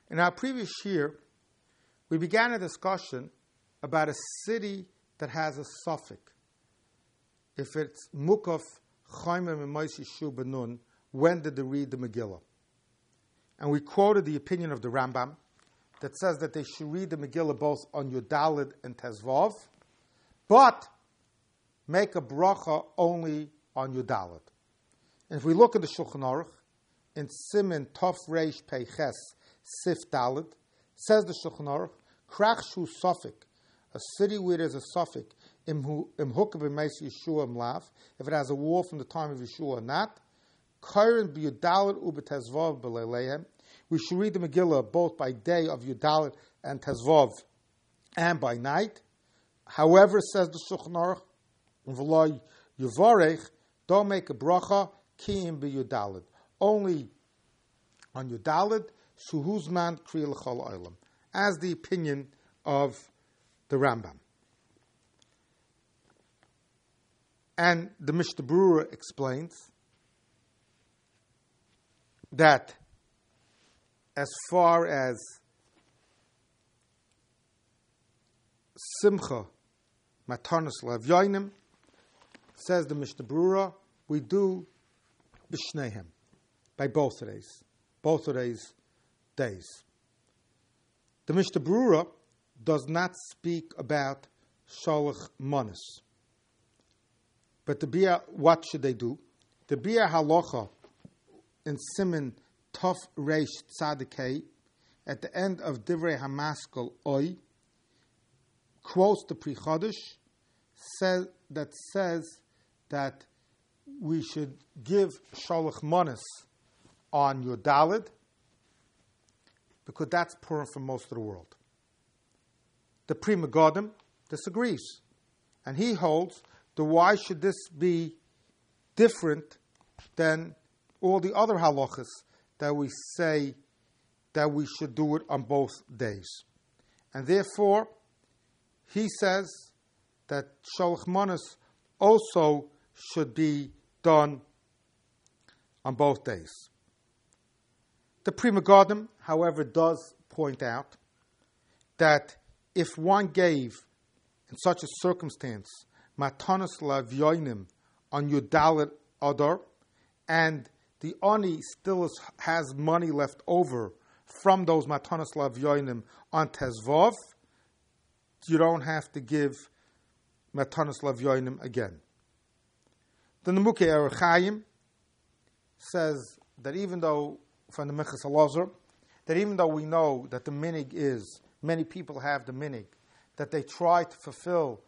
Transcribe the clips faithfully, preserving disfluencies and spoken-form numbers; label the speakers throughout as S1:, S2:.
S1: In our previous year, we began a discussion about a city that has a suffix. If it's Mukaf, Chaimim, and Moshe Shu Benun, when did they read the Megillah? And we quoted the opinion of the Rambam that says that they should read the Megillah both on Yudalid and Tezvav, but make a bracha only on Yudalid. And if we look at the Shulchan Aruch, in Siman Tov Reish Peiches Sif Dalid, says the Shulchan Aruch, Krach Shu Sufik, a city where there's a suffix, Im Hukav B'meis Yeshua Mlav, if it has a wall from the time of Yeshua or not, Kairin B'Yudalid U'B'Tezvav B'Leileihem, we should read the Megillah both by day of Yudalid and Tezvav and by night. However, says the Shulchan Aruch, V'lo Yuvarech, don't make a bracha, Ki'im B'Yudalid. Only on Yudalid, Shuhuzman Kri L'chol Olam, as the opinion of the Rambam. And the Mishnah Berurah explains that as far as Simcha, Matanos Levyoinim, says the Mishnah Berurah, we do B'Shnehem, by both of these, both of these days. The Mishnah Berurah does not speak about Sholach Manas. But the Bia, what should they do? The Bia Halacha in Siman Tov Reish Tzadikei, at the end of Divrei Hamaskal Oy, quotes the Pri Chodesh, says, that says that we should give Sholach Manas on Yudalid, because that's Purim for most of the world. The Pri Megadim disagrees, and he holds that why should this be different than all the other halachas that we say that we should do it on both days. And therefore, he says that Sholach Manas also should be done on both days. The Pri Megadim, however, does point out that if one gave, in such a circumstance, Matanos Lavyoinim on Yudalit Adar, and the Ani still is, has money left over from those Matanos Lavyoinim on Tezvav, you don't have to give Matanos Lavyoinim again. The Nemukei Orach Chaim says that even though, from the Minchas Elazar, that even though we know that the minig is, many people have the minig, that they try to fulfill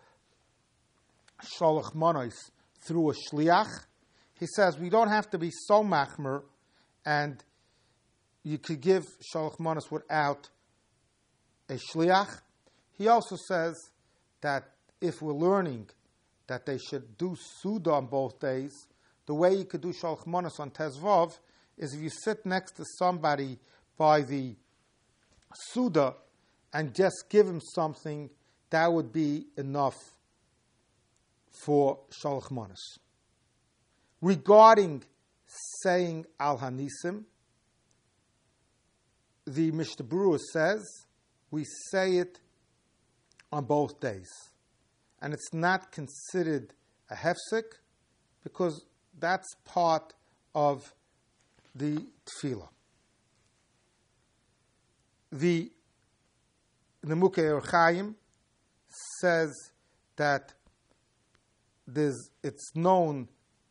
S1: Sholach Manos through a shliach, he says we don't have to be so machmer, and you could give Sholach Manos without a shliach. He also says that if we're learning that they should do Suda on both days, the way you could do Sholach Manos on Tezvav is if you sit next to somebody by the Suda and just give him something, that would be enough for Sholach Manos. Regarding saying Al Hanisim, the Mishnah Berurah says we say it on both days. And it's not considered a hefsek because that's part of the tefillah. The Nemukei Orach Chaim says that there's, it's known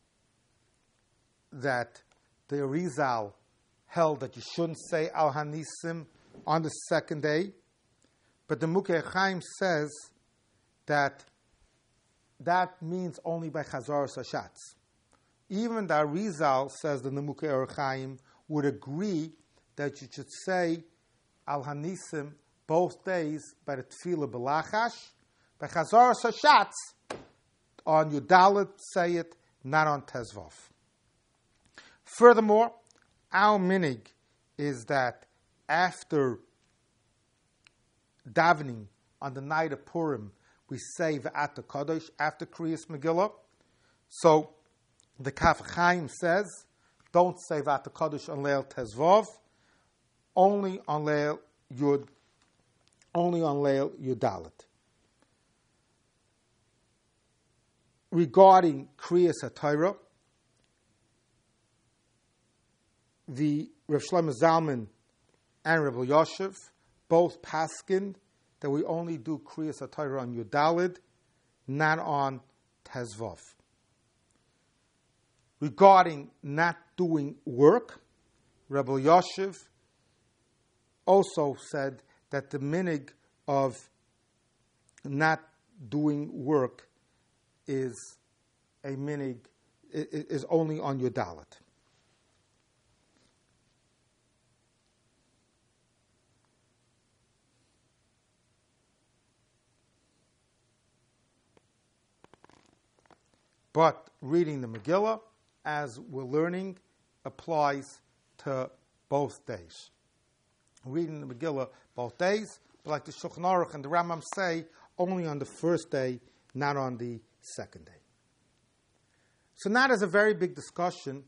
S1: that the Arizal held that you shouldn't say Al Hanisim on the second day, but the Nemukei Orach Chaim says that that means only by Chazaras Hashatz. Even the Arizal says the Nemukei Orach Chaim would agree that you should say Al Hanisim both days by the Tefillah B'Lachash, by Chazaras Hashatz on Yudalit say it, not on Tezvav. Furthermore, our minig is that after davening on the night of Purim, we say V'at HaKadosh after Kriyas Megillah. So the Kaf Chaim says, don't say V'at HaKadosh on Leil Tezvav. only on Leil Yud, only on Leil Yudalit. Regarding Kriyas HaTorah, the Rav Shlomo Zalman and Rav Elyashiv both paskin that we only do Kriyas HaTorah on Yudalid, not on Tezvav. Regarding not doing work, Rav Elyashiv also said that the minig of not doing work is a minig, is only on Yudalit. But reading the Megillah, as we're learning, applies to both days. Reading the Megillah both days, but like the Shulchan Aruch and the Rambam say, only on the first day, not on the second day. So now there's a very big discussion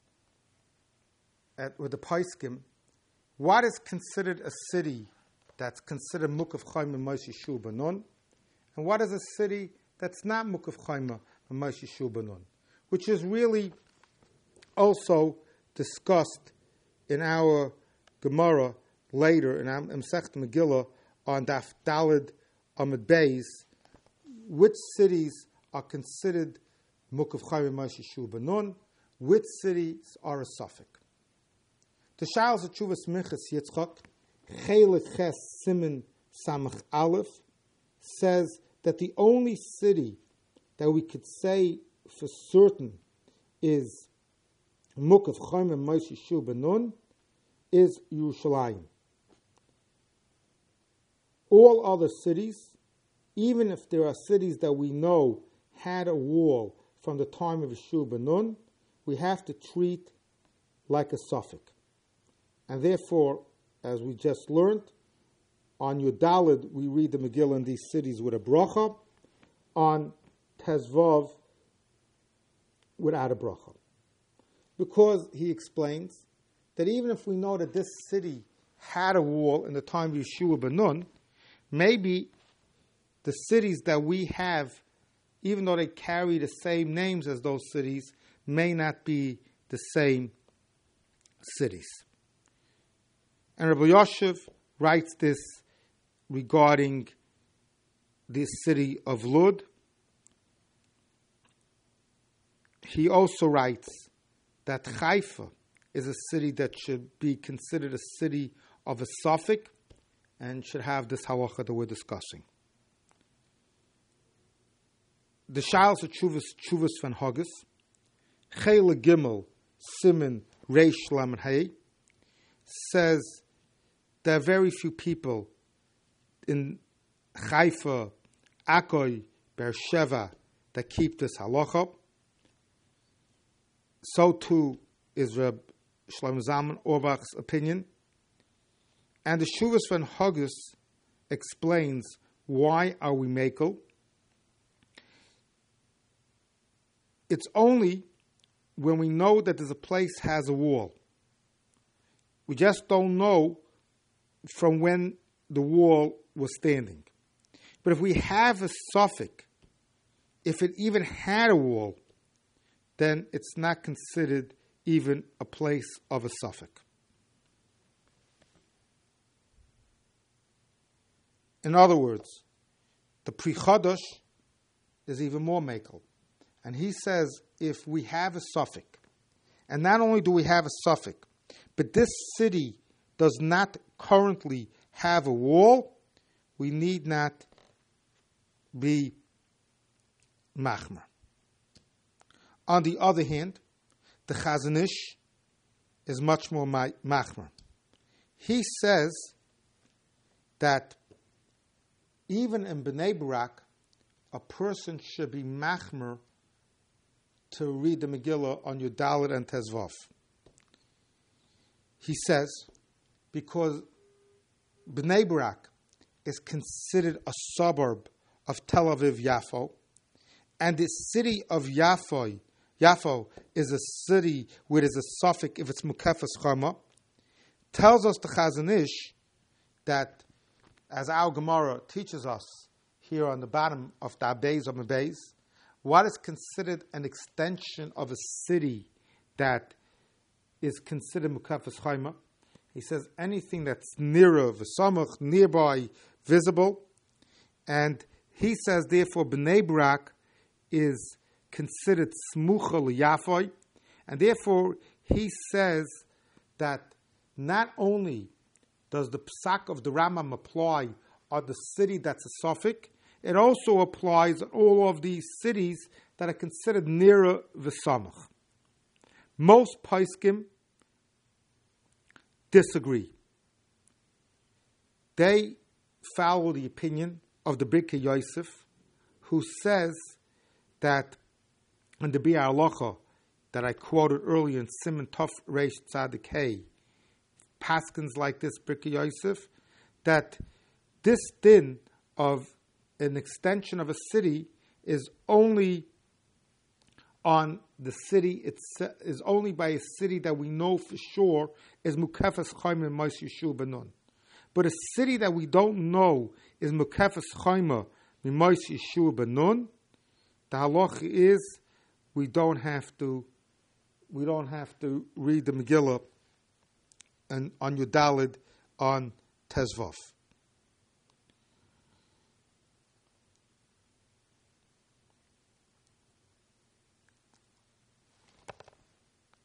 S1: at, with the Paiskim. What is considered a city that's considered Mukaf Chayma Moshe Shul Banon, and what is a city that's not Mukaf Chayma Moshe Shul Banon, which is really also discussed in our Gemara later in Masechet Megillah on Daf Daled Amud Beis, which cities are considered Mukaf Chayma Moshe Shul Banon, which cities are a suffix. The Sha'al Zechuvas Minchas Yitzchak, Chelik Ches Siman Samach Aleph, says that the only city that we could say for certain is Mukaf Chayma Moshe Shul Banon is Yerushalayim. All other cities, even if there are cities that we know had a wall from the time of Shul Banon, we have to treat like a suffix. And therefore, as we just learned, on Yudalid we read the Megillah in these cities with a bracha, on Tezvav without a bracha. Because he explains that even if we know that this city had a wall in the time of Yeshua ben Nun, maybe the cities that we have, even though they carry the same names as those cities, may not be the same cities. And Rabbi Yoshev writes this regarding this city of Lud. He also writes that Haifa is a city that should be considered a city of a suffix and should have this halacha that we're discussing. The Sha'al Zechuvas Chuvas van Hogus, Chele Gimel Siman Reish Lamed Hay, says there are very few people in Haifa, Akoy, Beersheva that keep this halacha. So too is Reb Shlomo Zalman Auerbach's opinion. And the Shuvas van Hogus explains why are we makel. It's only when we know that there's a place has a wall. We just don't know from when the wall was standing. But if we have a suffix, if it even had a wall, then it's not considered even a place of a suffix. In other words, the Pri Chodosh is even more makel. And he says if we have a suffix, and not only do we have a suffix, but this city does not currently have a wall, we need not be machmer. On the other hand, the Chazon Ish is much more machmer. He says that even in Bnei Barak, a person should be machmer to read the Megillah on Yudalit and Tezvav. He says, because Bnei Barak is considered a suburb of Tel Aviv Yafo, and the city of Yafo, Yafo is a city where there's a suffix if it's Mukefas Chama. tells us the Chazon Ish that, as our Gemara teaches us here on the bottom of the Abeis of Abeis, what is considered an extension of a city that is considered Mukafas Chayma. He says anything that's nearer, v'samach, nearby, visible. And he says, therefore, Bnei Brak is considered Smucha L'Yafoi. And therefore, he says that not only does the psak of the Rambam apply on the city that's a suffix, it also applies on all of these cities that are considered nearer v'samach. Most poskim disagree. They follow the opinion of the Birkei Yosef, who says that in the Biur Halacha that I quoted earlier in Siman Tov Reish Tzadik Hey, paskins like this Birkei Yosef, that this din of an extension of a city is only on the city, it is only by a city that we know for sure is Mukefes Chayma Mos Yeshua Benun. But a city that we don't know is Mukefes Chayma Mos Yeshua Benun, the halacha is we don't have to we don't have to read the Megillah and on Yudalid on Tezvav.